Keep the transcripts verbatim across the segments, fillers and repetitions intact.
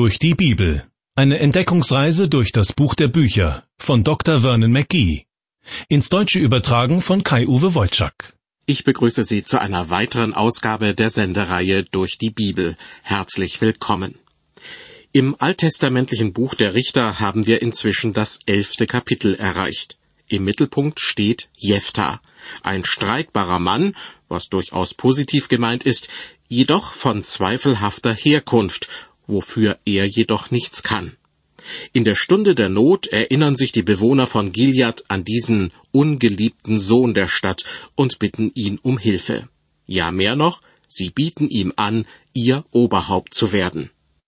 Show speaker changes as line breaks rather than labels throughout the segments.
durch die Bibel. Eine Entdeckungsreise durch das Buch der Bücher von Doktor Vernon McGee. Ins Deutsche übertragen von Kai-Uwe Wojczak.
Ich begrüße Sie zu einer weiteren Ausgabe der Sendereihe Durch die Bibel. Herzlich willkommen. Im alttestamentlichen Buch der Richter haben wir inzwischen das elfte Kapitel erreicht. Im Mittelpunkt steht Jefta, ein streitbarer Mann, was durchaus positiv gemeint ist, jedoch von zweifelhafter Herkunft, wofür er jedoch nichts kann. In der Stunde der Not erinnern sich die Bewohner von Gilead an diesen ungeliebten Sohn der Stadt und bitten ihn um Hilfe. Ja, mehr noch, sie bieten ihm an, ihr Oberhaupt zu werden.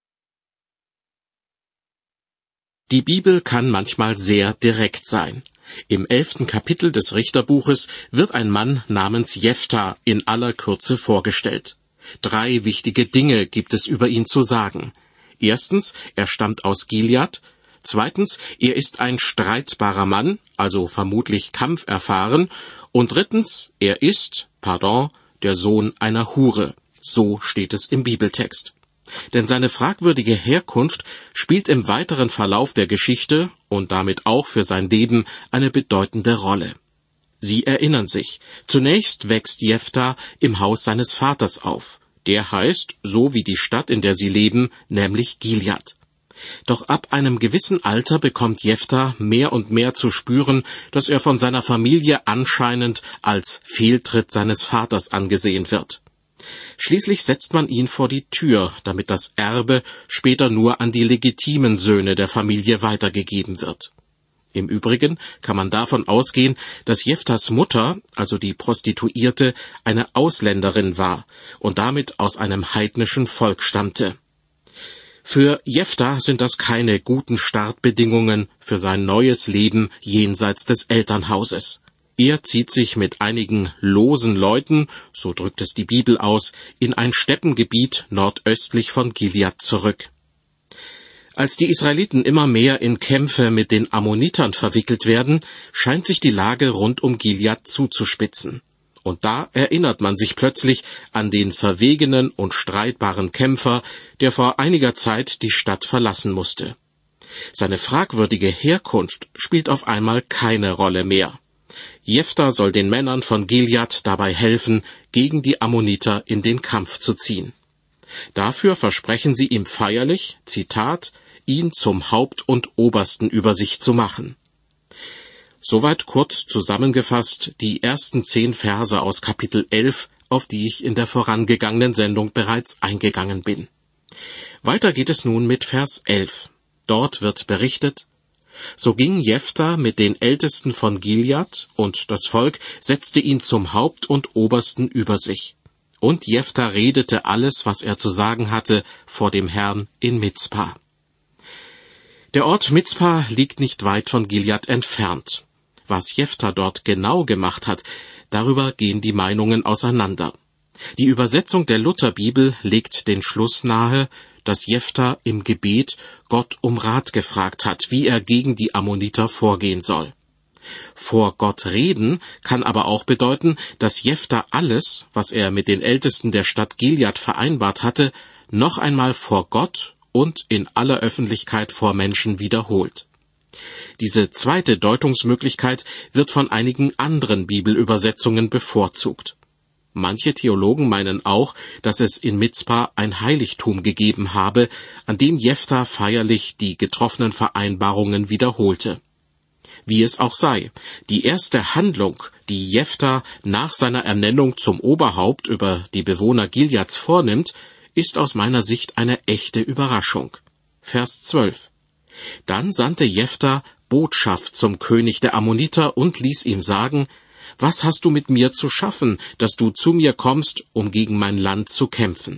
Die Bibel kann manchmal sehr direkt sein. Im elften Kapitel des Richterbuches wird ein Mann namens Jefta in aller Kürze vorgestellt. Drei wichtige Dinge gibt es über ihn zu sagen. Erstens, er stammt aus Gilead. Zweitens, er ist ein streitbarer Mann, also vermutlich kampferfahren. Und drittens, er ist, pardon, der Sohn einer Hure. So steht es im Bibeltext. Denn seine fragwürdige Herkunft spielt im weiteren Verlauf der Geschichte und damit auch für sein Leben eine bedeutende Rolle. Sie erinnern sich, zunächst wächst Jefta im Haus seines Vaters auf. Der heißt, so wie die Stadt, in der sie leben, nämlich Gilead. Doch ab einem gewissen Alter bekommt Jefta mehr und mehr zu spüren, dass er von seiner Familie anscheinend als Fehltritt seines Vaters angesehen wird. Schließlich setzt man ihn vor die Tür, damit das Erbe später nur an die legitimen Söhne der Familie weitergegeben wird. Im Übrigen kann man davon ausgehen, dass Jeftas Mutter, also die Prostituierte, eine Ausländerin war und damit aus einem heidnischen Volk stammte. Für Jefta sind das keine guten Startbedingungen für sein neues Leben jenseits des Elternhauses. Er zieht sich mit einigen losen Leuten, so drückt es die Bibel aus, in ein Steppengebiet nordöstlich von Gilead zurück. Als die Israeliten immer mehr in Kämpfe mit den Ammonitern verwickelt werden, scheint sich die Lage rund um Gilead zuzuspitzen. Und da erinnert man sich plötzlich an den verwegenen und streitbaren Kämpfer, der vor einiger Zeit die Stadt verlassen musste. Seine fragwürdige Herkunft spielt auf einmal keine Rolle mehr. Jefta soll den Männern von Gilead dabei helfen, gegen die Ammoniter in den Kampf zu ziehen. Dafür versprechen sie ihm feierlich, Zitat, ihn zum Haupt und Obersten über sich zu machen. Soweit kurz zusammengefasst die ersten zehn Verse aus Kapitel elf, auf die ich in der vorangegangenen Sendung bereits eingegangen bin. Weiter geht es nun mit Vers elf. Dort wird berichtet: So ging Jefta mit den Ältesten von Gilead, und das Volk setzte ihn zum Haupt und Obersten über sich. Und Jefta redete alles, was er zu sagen hatte, vor dem Herrn in Mizpa. Der Ort Mizpa liegt nicht weit von Gilead entfernt. Was Jefta dort genau gemacht hat, darüber gehen die Meinungen auseinander. Die Übersetzung der Lutherbibel legt den Schluss nahe, dass Jefta im Gebet Gott um Rat gefragt hat, wie er gegen die Ammoniter vorgehen soll. Vor Gott reden kann aber auch bedeuten, dass Jefta alles, was er mit den Ältesten der Stadt Gilead vereinbart hatte, noch einmal vor Gott und in aller Öffentlichkeit vor Menschen wiederholt. Diese zweite Deutungsmöglichkeit wird von einigen anderen Bibelübersetzungen bevorzugt. Manche Theologen meinen auch, dass es in Mizpa ein Heiligtum gegeben habe, an dem Jefta feierlich die getroffenen Vereinbarungen wiederholte. Wie es auch sei, die erste Handlung, die Jefta nach seiner Ernennung zum Oberhaupt über die Bewohner Gileads vornimmt, ist aus meiner Sicht eine echte Überraschung. Vers zwölf. Dann sandte Jefta Botschaft zum König der Ammoniter und ließ ihm sagen: Was hast du mit mir zu schaffen, dass du zu mir kommst, um gegen mein Land zu kämpfen?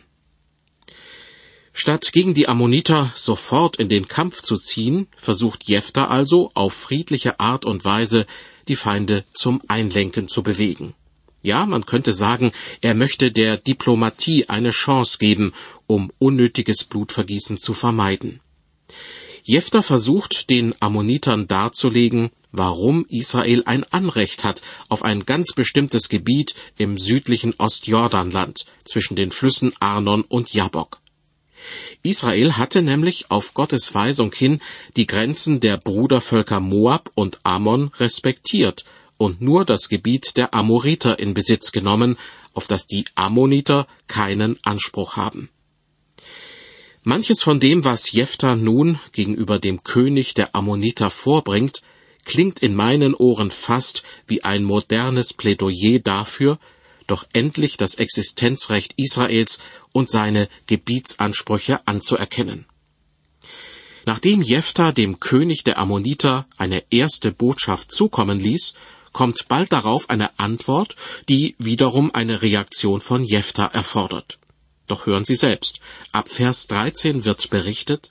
Statt gegen die Ammoniter sofort in den Kampf zu ziehen, versucht Jefta also auf friedliche Art und Weise, die Feinde zum Einlenken zu bewegen. Ja, man könnte sagen, er möchte der Diplomatie eine Chance geben, um unnötiges Blutvergießen zu vermeiden. Jefta versucht, den Ammonitern darzulegen, warum Israel ein Anrecht hat auf ein ganz bestimmtes Gebiet im südlichen Ostjordanland zwischen den Flüssen Arnon und Jabbok. Israel hatte nämlich auf Gottes Weisung hin die Grenzen der Brudervölker Moab und Ammon respektiert und nur das Gebiet der Amoriter in Besitz genommen, auf das die Ammoniter keinen Anspruch haben. Manches von dem, was Jephtha nun gegenüber dem König der Ammoniter vorbringt, klingt in meinen Ohren fast wie ein modernes Plädoyer dafür, doch endlich das Existenzrecht Israels und seine Gebietsansprüche anzuerkennen. Nachdem Jephtha dem König der Ammoniter eine erste Botschaft zukommen ließ, kommt bald darauf eine Antwort, die wiederum eine Reaktion von Jephtha erfordert. Doch hören Sie selbst, ab Vers dreizehn wird berichtet: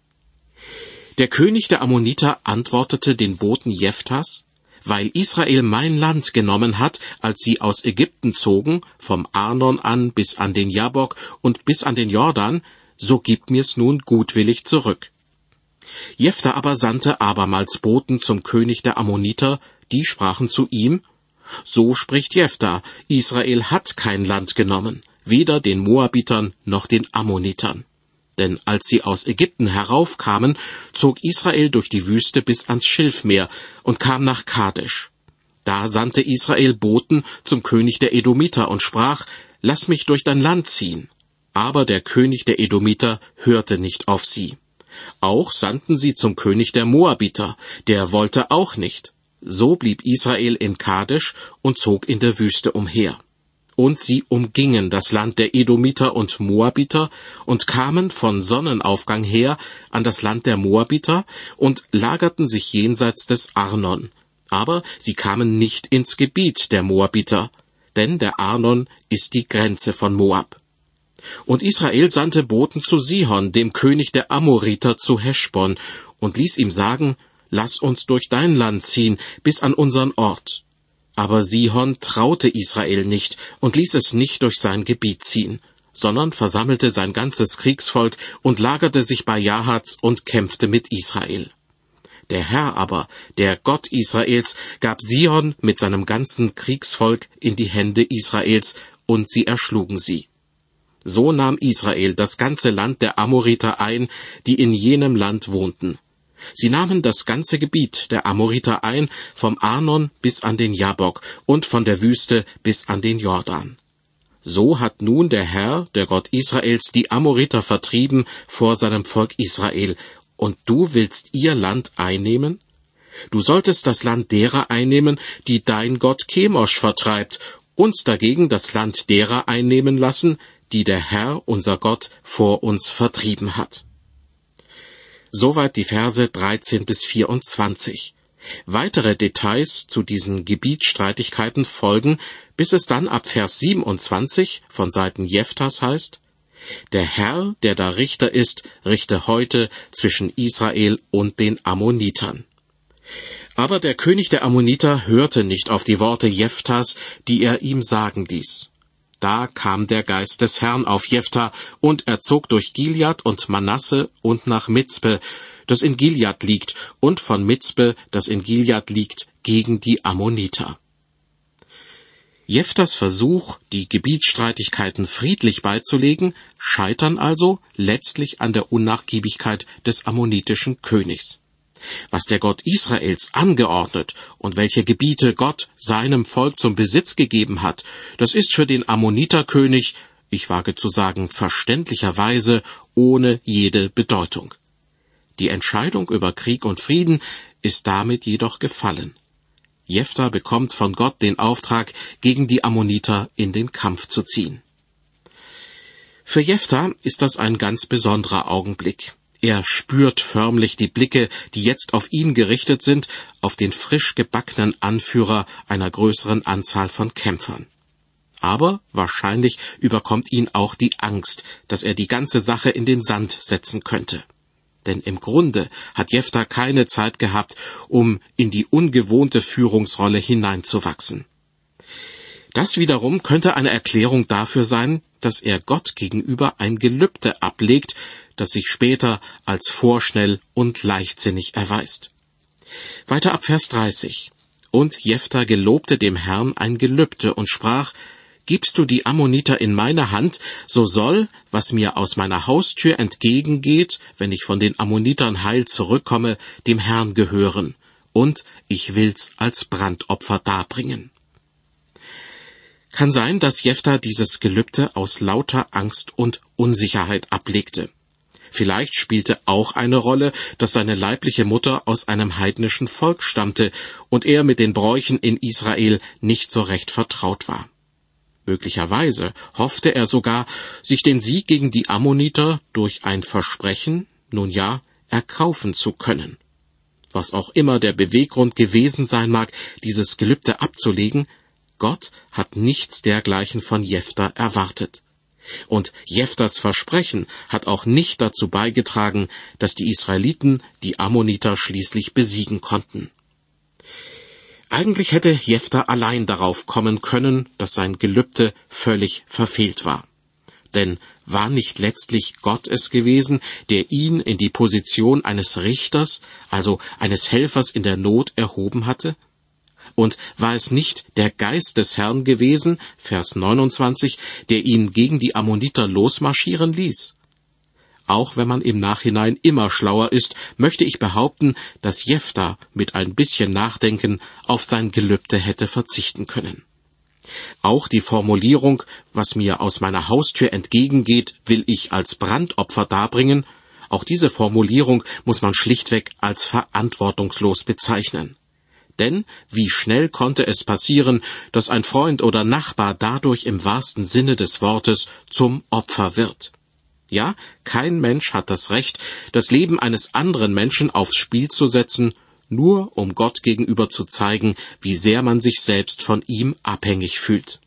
Der König der Ammoniter antwortete den Boten Jephtha's: Weil Israel mein Land genommen hat, als sie aus Ägypten zogen, vom Arnon an bis an den Jabok und bis an den Jordan, so gib mir's nun gutwillig zurück. Jephtha aber sandte abermals Boten zum König der Ammoniter, die sprachen zu ihm: So spricht Jephtha, Israel hat kein Land genommen, weder den Moabitern noch den Ammonitern. Denn als sie aus Ägypten heraufkamen, zog Israel durch die Wüste bis ans Schilfmeer und kam nach Kadesh. Da sandte Israel Boten zum König der Edomiter und sprach: Lass mich durch dein Land ziehen. Aber der König der Edomiter hörte nicht auf sie. Auch sandten sie zum König der Moabiter, der wollte auch nicht. So blieb Israel in Kadesh und zog in der Wüste umher. Und sie umgingen das Land der Edomiter und Moabiter und kamen von Sonnenaufgang her an das Land der Moabiter und lagerten sich jenseits des Arnon. Aber sie kamen nicht ins Gebiet der Moabiter, denn der Arnon ist die Grenze von Moab. Und Israel sandte Boten zu Sihon, dem König der Amoriter, zu Heschbon, und ließ ihm sagen: Lass uns durch dein Land ziehen, bis an unseren Ort. Aber Sihon traute Israel nicht und ließ es nicht durch sein Gebiet ziehen, sondern versammelte sein ganzes Kriegsvolk und lagerte sich bei Jahaz und kämpfte mit Israel. Der Herr aber, der Gott Israels, gab Sihon mit seinem ganzen Kriegsvolk in die Hände Israels, und sie erschlugen sie. So nahm Israel das ganze Land der Amoriter ein, die in jenem Land wohnten. Sie nahmen das ganze Gebiet der Amoriter ein, vom Arnon bis an den Jabok und von der Wüste bis an den Jordan. So hat nun der Herr, der Gott Israels, die Amoriter vertrieben vor seinem Volk Israel, und du willst ihr Land einnehmen? Du solltest das Land derer einnehmen, die dein Gott Chemosh vertreibt, uns dagegen das Land derer einnehmen lassen, die der Herr, unser Gott, vor uns vertrieben hat. Soweit die Verse dreizehn bis vierundzwanzig. Weitere Details zu diesen Gebietsstreitigkeiten folgen, bis es dann ab Vers siebenundzwanzig von Seiten Jephtha's heißt: Der Herr, der da Richter ist, richte heute zwischen Israel und den Ammonitern. Aber der König der Ammoniter hörte nicht auf die Worte Jephtha's, die er ihm sagen ließ. Da kam der Geist des Herrn auf Jephtha, und er zog durch Gilead und Manasse und nach Mizpe, das in Gilead liegt, und von Mizpe, das in Gilead liegt, gegen die Ammoniter. Jephtha's Versuch, die Gebietsstreitigkeiten friedlich beizulegen, scheitern also letztlich an der Unnachgiebigkeit des ammonitischen Königs. Was der Gott Israels angeordnet und welche Gebiete Gott seinem Volk zum Besitz gegeben hat, das ist für den Ammoniterkönig, ich wage zu sagen verständlicherweise, ohne jede Bedeutung. Die Entscheidung über Krieg und Frieden ist damit jedoch gefallen. Jephtha bekommt von Gott den Auftrag, gegen die Ammoniter in den Kampf zu ziehen. Für Jephtha ist das ein ganz besonderer Augenblick. Er spürt förmlich die Blicke, die jetzt auf ihn gerichtet sind, auf den frisch gebackenen Anführer einer größeren Anzahl von Kämpfern. Aber wahrscheinlich überkommt ihn auch die Angst, dass er die ganze Sache in den Sand setzen könnte. Denn im Grunde hat Jephtha keine Zeit gehabt, um in die ungewohnte Führungsrolle hineinzuwachsen. Das wiederum könnte eine Erklärung dafür sein, dass er Gott gegenüber ein Gelübde ablegt, das sich später als vorschnell und leichtsinnig erweist. Weiter ab Vers dreißig. Und Jephtha gelobte dem Herrn ein Gelübde und sprach: gibst du die Ammoniter in meine Hand, so soll, was mir aus meiner Haustür entgegengeht, wenn ich von den Ammonitern heil zurückkomme, dem Herrn gehören, und ich will's als Brandopfer darbringen. Kann sein, dass Jephthah dieses Gelübde aus lauter Angst und Unsicherheit ablegte. Vielleicht spielte auch eine Rolle, dass seine leibliche Mutter aus einem heidnischen Volk stammte und er mit den Bräuchen in Israel nicht so recht vertraut war. Möglicherweise hoffte er sogar, sich den Sieg gegen die Ammoniter durch ein Versprechen, nun ja, erkaufen zu können. Was auch immer der Beweggrund gewesen sein mag, dieses Gelübde abzulegen, Gott hat nichts dergleichen von Jephthah erwartet. Und Jephthahs Versprechen hat auch nicht dazu beigetragen, dass die Israeliten die Ammoniter schließlich besiegen konnten. Eigentlich hätte Jephthah allein darauf kommen können, dass sein Gelübde völlig verfehlt war. Denn war nicht letztlich Gott es gewesen, der ihn in die Position eines Richters, also eines Helfers in der Not erhoben hatte? Und war es nicht der Geist des Herrn gewesen, Vers neunundzwanzig, der ihn gegen die Ammoniter losmarschieren ließ? Auch wenn man im Nachhinein immer schlauer ist, möchte ich behaupten, dass Jephthah mit ein bisschen Nachdenken auf sein Gelübde hätte verzichten können. Auch die Formulierung, was mir aus meiner Haustür entgegengeht, will ich als Brandopfer darbringen, auch diese Formulierung muss man schlichtweg als verantwortungslos bezeichnen. Denn wie schnell konnte es passieren, dass ein Freund oder Nachbar dadurch im wahrsten Sinne des Wortes zum Opfer wird? Ja, kein Mensch hat das Recht, das Leben eines anderen Menschen aufs Spiel zu setzen, nur um Gott gegenüber zu zeigen, wie sehr man sich selbst von ihm abhängig fühlt.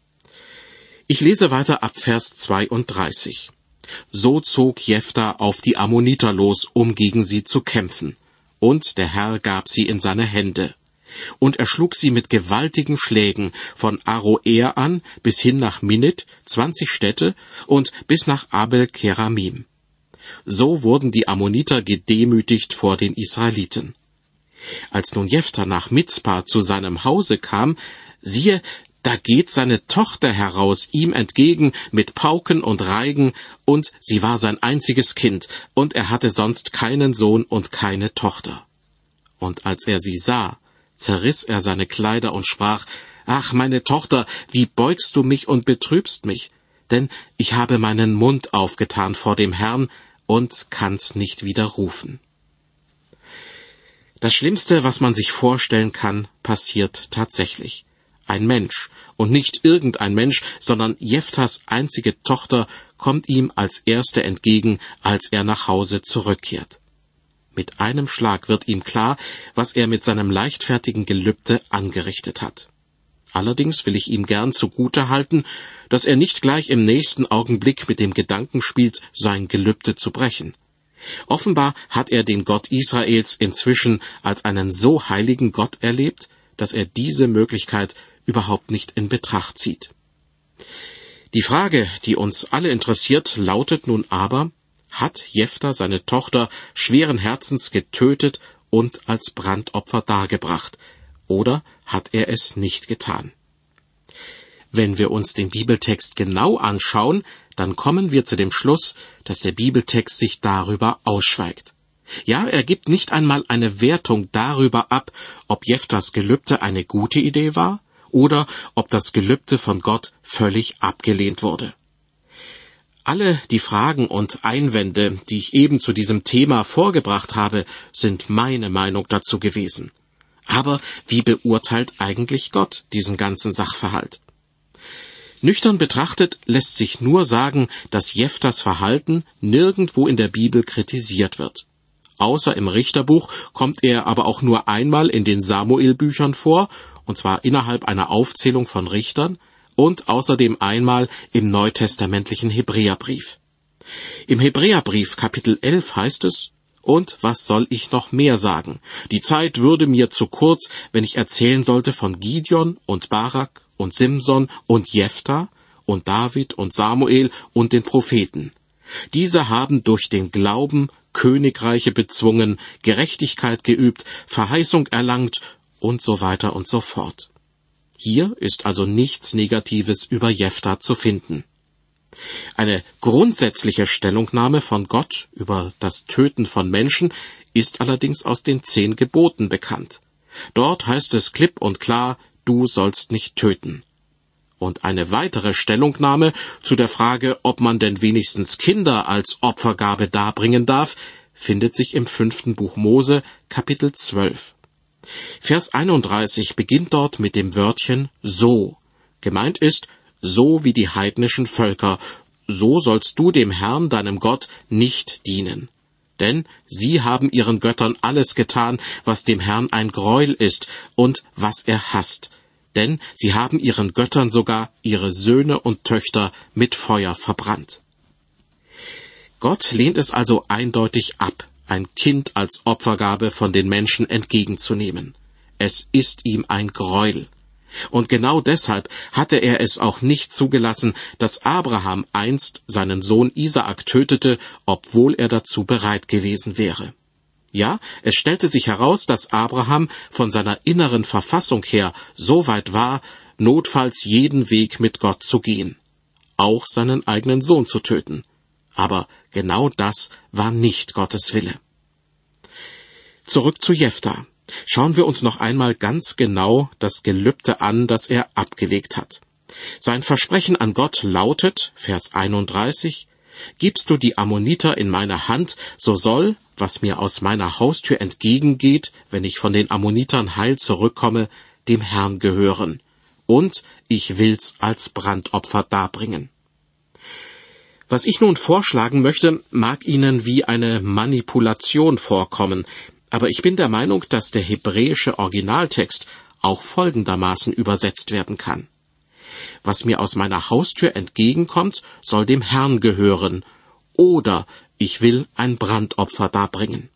Ich lese weiter ab Vers zweiunddreißig. So zog Jephthah auf die Ammoniter los, um gegen sie zu kämpfen. Und der Herr gab sie in seine Hände. Und er schlug sie mit gewaltigen Schlägen von Aroer an bis hin nach Minnit, zwanzig Städte, und bis nach Abel-Keramim. So wurden die Ammoniter gedemütigt vor den Israeliten. Als nun Jephthah nach Mizpa zu seinem Hause kam, siehe, da geht seine Tochter heraus ihm entgegen mit Pauken und Reigen, und sie war sein einziges Kind, und er hatte sonst keinen Sohn und keine Tochter. Und als er sie sah, zerriss er seine Kleider und sprach, »Ach, meine Tochter, wie beugst du mich und betrübst mich? Denn ich habe meinen Mund aufgetan vor dem Herrn und kann's nicht widerrufen.« Das Schlimmste, was man sich vorstellen kann, passiert tatsächlich. Ein Mensch, und nicht irgendein Mensch, sondern Jephthahs einzige Tochter, kommt ihm als Erste entgegen, als er nach Hause zurückkehrt. Mit einem Schlag wird ihm klar, was er mit seinem leichtfertigen Gelübde angerichtet hat. Allerdings will ich ihm gern zugute halten, dass er nicht gleich im nächsten Augenblick mit dem Gedanken spielt, sein Gelübde zu brechen. Offenbar hat er den Gott Israels inzwischen als einen so heiligen Gott erlebt, dass er diese Möglichkeit überhaupt nicht in Betracht zieht. Die Frage, die uns alle interessiert, lautet nun aber, hat Jephthah seine Tochter schweren Herzens getötet und als Brandopfer dargebracht, oder hat er es nicht getan? Wenn wir uns den Bibeltext genau anschauen, dann kommen wir zu dem Schluss, dass der Bibeltext sich darüber ausschweigt. Ja, er gibt nicht einmal eine Wertung darüber ab, ob Jephthahs Gelübde eine gute Idee war oder ob das Gelübde von Gott völlig abgelehnt wurde. Alle die Fragen und Einwände, die ich eben zu diesem Thema vorgebracht habe, sind meine Meinung dazu gewesen. Aber wie beurteilt eigentlich Gott diesen ganzen Sachverhalt? Nüchtern betrachtet lässt sich nur sagen, dass Jephthahs Verhalten nirgendwo in der Bibel kritisiert wird. Außer im Richterbuch kommt er aber auch nur einmal in den Samuel-Büchern vor, und zwar innerhalb einer Aufzählung von Richtern, und außerdem einmal im neutestamentlichen Hebräerbrief. Im Hebräerbrief Kapitel elf heißt es, »Und was soll ich noch mehr sagen? Die Zeit würde mir zu kurz, wenn ich erzählen sollte von Gideon und Barak und Simson und Jephthah und David und Samuel und den Propheten. Diese haben durch den Glauben Königreiche bezwungen, Gerechtigkeit geübt, Verheißung erlangt und so weiter und so fort.« Hier ist also nichts Negatives über Jephthah zu finden. Eine grundsätzliche Stellungnahme von Gott über das Töten von Menschen ist allerdings aus den zehn Geboten bekannt. Dort heißt es klipp und klar, du sollst nicht töten. Und eine weitere Stellungnahme zu der Frage, ob man denn wenigstens Kinder als Opfergabe darbringen darf, findet sich im fünften Buch Mose, Kapitel zwölf. Vers einunddreißig beginnt dort mit dem Wörtchen so. Gemeint ist, so wie die heidnischen Völker, so sollst du dem Herrn, deinem Gott, nicht dienen. Denn sie haben ihren Göttern alles getan, was dem Herrn ein Greuel ist und was er hasst. Denn sie haben ihren Göttern sogar ihre Söhne und Töchter mit Feuer verbrannt. Gott lehnt es also eindeutig ab, ein Kind als Opfergabe von den Menschen entgegenzunehmen. Es ist ihm ein Greuel. Und genau deshalb hatte er es auch nicht zugelassen, dass Abraham einst seinen Sohn Isaak tötete, obwohl er dazu bereit gewesen wäre. Ja, es stellte sich heraus, dass Abraham von seiner inneren Verfassung her so weit war, notfalls jeden Weg mit Gott zu gehen, auch seinen eigenen Sohn zu töten. Aber genau das war nicht Gottes Wille. Zurück zu Jephthah. Schauen wir uns noch einmal ganz genau das Gelübde an, das er abgelegt hat. Sein Versprechen an Gott lautet, Vers einunddreißig, »Gibst du die Ammoniter in meine Hand, so soll, was mir aus meiner Haustür entgegengeht, wenn ich von den Ammonitern heil zurückkomme, dem Herrn gehören. Und ich will's als Brandopfer darbringen.« Was ich nun vorschlagen möchte, mag Ihnen wie eine Manipulation vorkommen, aber ich bin der Meinung, dass der hebräische Originaltext auch folgendermaßen übersetzt werden kann. Was mir aus meiner Haustür entgegenkommt, soll dem Herrn gehören, oder ich will ein Brandopfer darbringen.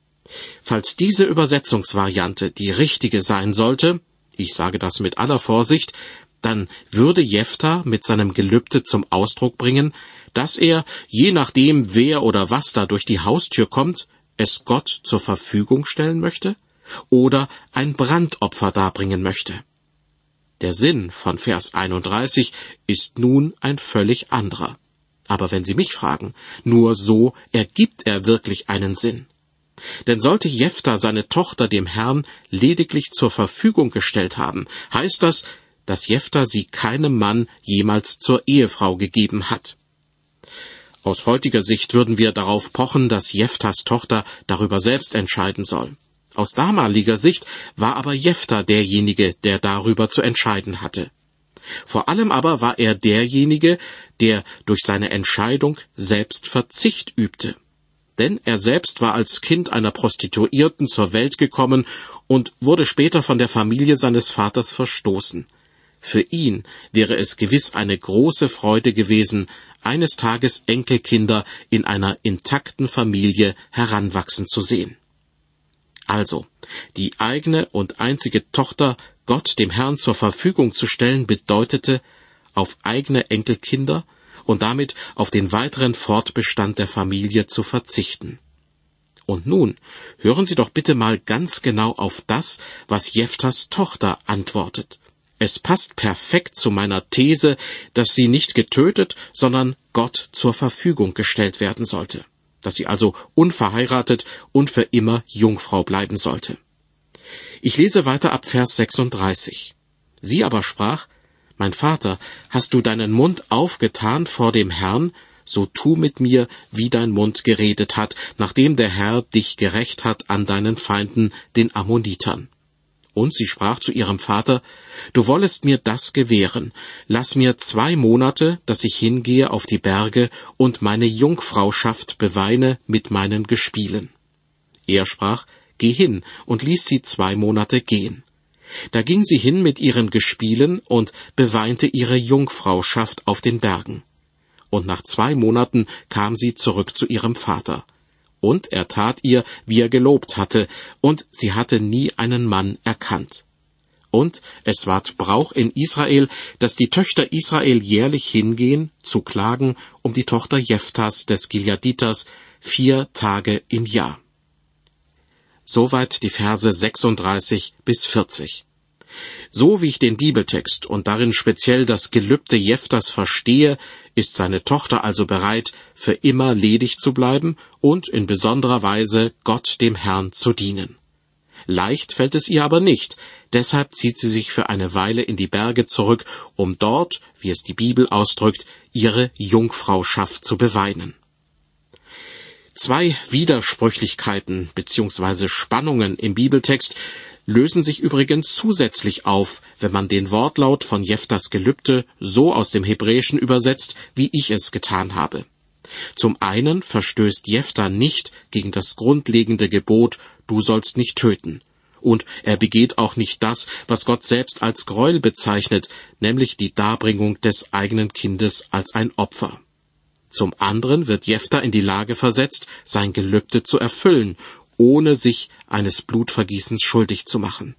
Falls diese Übersetzungsvariante die richtige sein sollte, ich sage das mit aller Vorsicht, dann würde Jephthah mit seinem Gelübde zum Ausdruck bringen, dass er, je nachdem wer oder was da durch die Haustür kommt, es Gott zur Verfügung stellen möchte oder ein Brandopfer darbringen möchte. Der Sinn von Vers einunddreißig ist nun ein völlig anderer. Aber wenn Sie mich fragen, nur so ergibt er wirklich einen Sinn. Denn sollte Jephthah seine Tochter dem Herrn lediglich zur Verfügung gestellt haben, heißt das, dass Jephthah sie keinem Mann jemals zur Ehefrau gegeben hat. Aus heutiger Sicht würden wir darauf pochen, dass Jephthahs Tochter darüber selbst entscheiden soll. Aus damaliger Sicht war aber Jephthah derjenige, der darüber zu entscheiden hatte. Vor allem aber war er derjenige, der durch seine Entscheidung selbst Verzicht übte. Denn er selbst war als Kind einer Prostituierten zur Welt gekommen und wurde später von der Familie seines Vaters verstoßen. Für ihn wäre es gewiss eine große Freude gewesen, eines Tages Enkelkinder in einer intakten Familie heranwachsen zu sehen. Also, die eigene und einzige Tochter Gott dem Herrn zur Verfügung zu stellen, bedeutete, auf eigene Enkelkinder und damit auf den weiteren Fortbestand der Familie zu verzichten. Und nun hören Sie doch bitte mal ganz genau auf das, was Jephthahs Tochter antwortet. Es passt perfekt zu meiner These, dass sie nicht getötet, sondern Gott zur Verfügung gestellt werden sollte, dass sie also unverheiratet und für immer Jungfrau bleiben sollte. Ich lese weiter ab Vers sechsunddreißig. Sie aber sprach, »Mein Vater, hast du deinen Mund aufgetan vor dem Herrn, so tu mit mir, wie dein Mund geredet hat, nachdem der Herr dich gerächt hat an deinen Feinden, den Ammonitern.« Und sie sprach zu ihrem Vater, »Du wollest mir das gewähren. Lass mir zwei Monate, dass ich hingehe auf die Berge und meine Jungfrauschaft beweine mit meinen Gespielen.« Er sprach, »Geh hin«, und ließ sie zwei Monate gehen. Da ging sie hin mit ihren Gespielen und beweinte ihre Jungfrauschaft auf den Bergen. Und nach zwei Monaten kam sie zurück zu ihrem Vater. Und er tat ihr, wie er gelobt hatte, und sie hatte nie einen Mann erkannt. Und es ward Brauch in Israel, dass die Töchter Israel jährlich hingehen, zu klagen um die Tochter Jephthahs des Gileaditers, vier Tage im Jahr. Soweit die Verse sechsunddreißig bis vierzig. So wie ich den Bibeltext und darin speziell das Gelübde Jeftas verstehe, ist seine Tochter also bereit, für immer ledig zu bleiben und in besonderer Weise Gott dem Herrn zu dienen. Leicht fällt es ihr aber nicht, deshalb zieht sie sich für eine Weile in die Berge zurück, um dort, wie es die Bibel ausdrückt, ihre Jungfrauschaft zu beweinen. Zwei Widersprüchlichkeiten bzw. Spannungen im Bibeltext lösen sich übrigens zusätzlich auf, wenn man den Wortlaut von Jeftas Gelübde so aus dem Hebräischen übersetzt, wie ich es getan habe. Zum einen verstößt Jefta nicht gegen das grundlegende Gebot, du sollst nicht töten. Und er begeht auch nicht das, was Gott selbst als Gräuel bezeichnet, nämlich die Darbringung des eigenen Kindes als ein Opfer. Zum anderen wird Jefta in die Lage versetzt, sein Gelübde zu erfüllen, ohne sich eines Blutvergießens schuldig zu machen.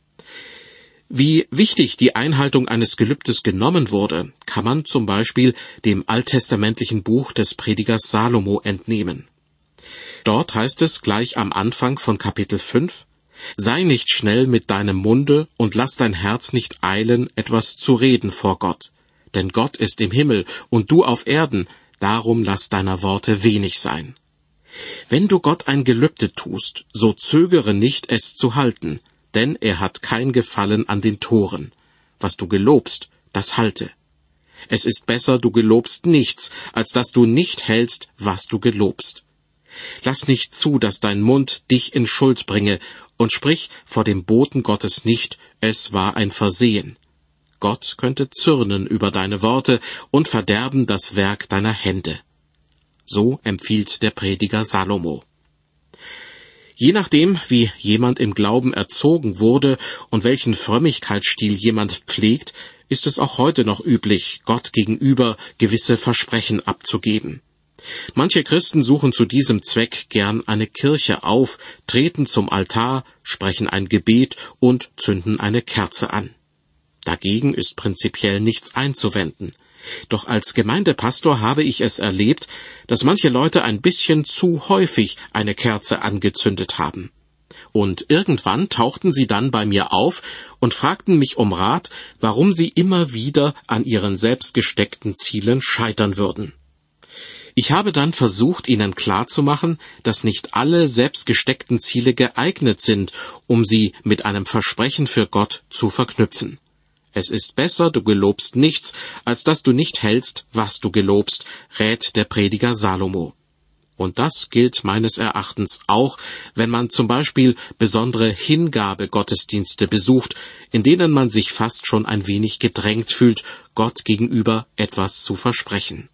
Wie wichtig die Einhaltung eines Gelübdes genommen wurde, kann man zum Beispiel dem alttestamentlichen Buch des Predigers Salomo entnehmen. Dort heißt es gleich am Anfang von Kapitel fünf, »Sei nicht schnell mit deinem Munde und lass dein Herz nicht eilen, etwas zu reden vor Gott. Denn Gott ist im Himmel und du auf Erden, darum lass deiner Worte wenig sein. Wenn du Gott ein Gelübde tust, so zögere nicht, es zu halten, denn er hat kein Gefallen an den Toren. Was du gelobst, das halte. Es ist besser, du gelobst nichts, als dass du nicht hältst, was du gelobst. Lass nicht zu, dass dein Mund dich in Schuld bringe, und sprich vor dem Boten Gottes nicht, es war ein Versehen. Gott könnte zürnen über deine Worte und verderben das Werk deiner Hände. So empfiehlt der Prediger Salomo. Je nachdem, wie jemand im Glauben erzogen wurde und welchen Frömmigkeitsstil jemand pflegt, ist es auch heute noch üblich, Gott gegenüber gewisse Versprechen abzugeben. Manche Christen suchen zu diesem Zweck gern eine Kirche auf, treten zum Altar, sprechen ein Gebet und zünden eine Kerze an. Dagegen ist prinzipiell nichts einzuwenden. Doch als Gemeindepastor habe ich es erlebt, dass manche Leute ein bisschen zu häufig eine Kerze angezündet haben. Und irgendwann tauchten sie dann bei mir auf und fragten mich um Rat, warum sie immer wieder an ihren selbst gesteckten Zielen scheitern würden. Ich habe dann versucht, ihnen klarzumachen, dass nicht alle selbst gesteckten Ziele geeignet sind, um sie mit einem Versprechen für Gott zu verknüpfen. Es ist besser, du gelobst nichts, als dass du nicht hältst, was du gelobst, rät der Prediger Salomo. Und das gilt meines Erachtens auch, wenn man zum Beispiel besondere Hingabe-Gottesdienste besucht, in denen man sich fast schon ein wenig gedrängt fühlt, Gott gegenüber etwas zu versprechen.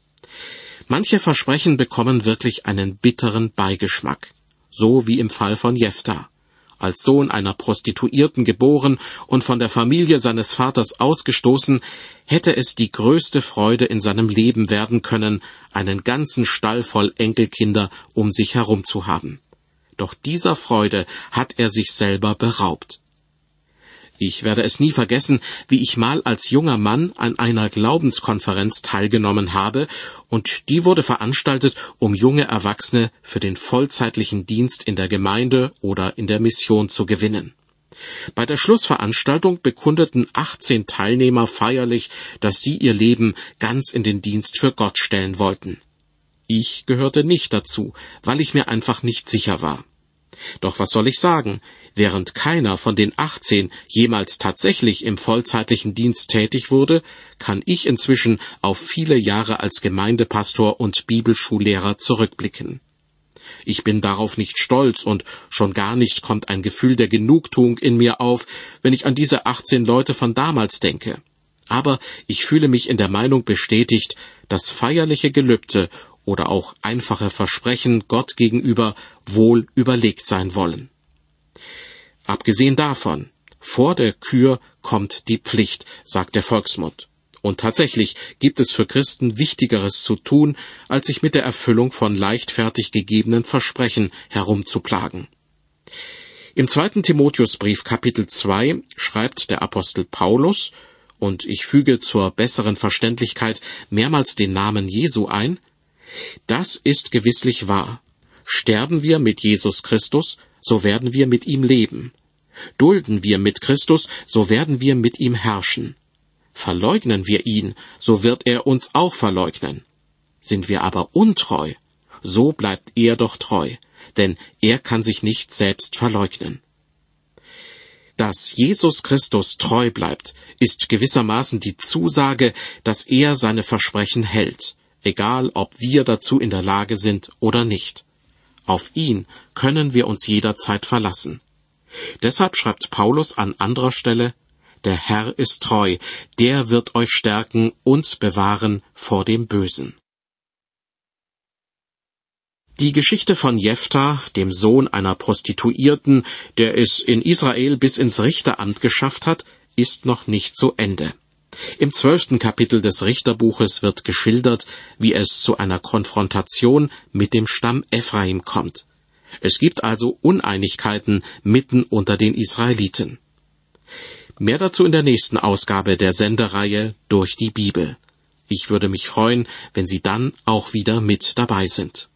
Manche Versprechen bekommen wirklich einen bitteren Beigeschmack, so wie im Fall von Jefta. Als Sohn einer Prostituierten geboren und von der Familie seines Vaters ausgestoßen, hätte es die größte Freude in seinem Leben werden können, einen ganzen Stall voll Enkelkinder um sich herum zu haben. Doch dieser Freude hat er sich selber beraubt. Ich werde es nie vergessen, wie ich mal als junger Mann an einer Glaubenskonferenz teilgenommen habe, und die wurde veranstaltet, um junge Erwachsene für den vollzeitlichen Dienst in der Gemeinde oder in der Mission zu gewinnen. Bei der Schlussveranstaltung bekundeten achtzehn Teilnehmer feierlich, dass sie ihr Leben ganz in den Dienst für Gott stellen wollten. Ich gehörte nicht dazu, weil ich mir einfach nicht sicher war. Doch was soll ich sagen? Während keiner von den achtzehn jemals tatsächlich im vollzeitlichen Dienst tätig wurde, kann ich inzwischen auf viele Jahre als Gemeindepastor und Bibelschullehrer zurückblicken. Ich bin darauf nicht stolz und schon gar nicht kommt ein Gefühl der Genugtuung in mir auf, wenn ich an diese achtzehn Leute von damals denke. Aber ich fühle mich in der Meinung bestätigt, dass feierliche Gelübde oder auch einfache Versprechen Gott gegenüber wohl überlegt sein wollen. Abgesehen davon, vor der Kür kommt die Pflicht, sagt der Volksmund. Und tatsächlich gibt es für Christen Wichtigeres zu tun, als sich mit der Erfüllung von leichtfertig gegebenen Versprechen herumzuplagen. Im zweiten Timotheusbrief Kapitel zwei schreibt der Apostel Paulus, und ich füge zur besseren Verständlichkeit mehrmals den Namen Jesu ein, das ist gewisslich wahr. Sterben wir mit Jesus Christus, so werden wir mit ihm leben. Dulden wir mit Christus, so werden wir mit ihm herrschen. Verleugnen wir ihn, so wird er uns auch verleugnen. Sind wir aber untreu, so bleibt er doch treu, denn er kann sich nicht selbst verleugnen. Dass Jesus Christus treu bleibt, ist gewissermaßen die Zusage, dass er seine Versprechen hält, egal ob wir dazu in der Lage sind oder nicht. Auf ihn können wir uns jederzeit verlassen. Deshalb schreibt Paulus an anderer Stelle: Der Herr ist treu, der wird euch stärken und bewahren vor dem Bösen. Die Geschichte von Jephta, dem Sohn einer Prostituierten, der es in Israel bis ins Richteramt geschafft hat, ist noch nicht zu Ende. Im zwölften Kapitel des Richterbuches wird geschildert, wie es zu einer Konfrontation mit dem Stamm Ephraim kommt. Es gibt also Uneinigkeiten mitten unter den Israeliten. Mehr dazu in der nächsten Ausgabe der Sendereihe Durch die Bibel. Ich würde mich freuen, wenn Sie dann auch wieder mit dabei sind.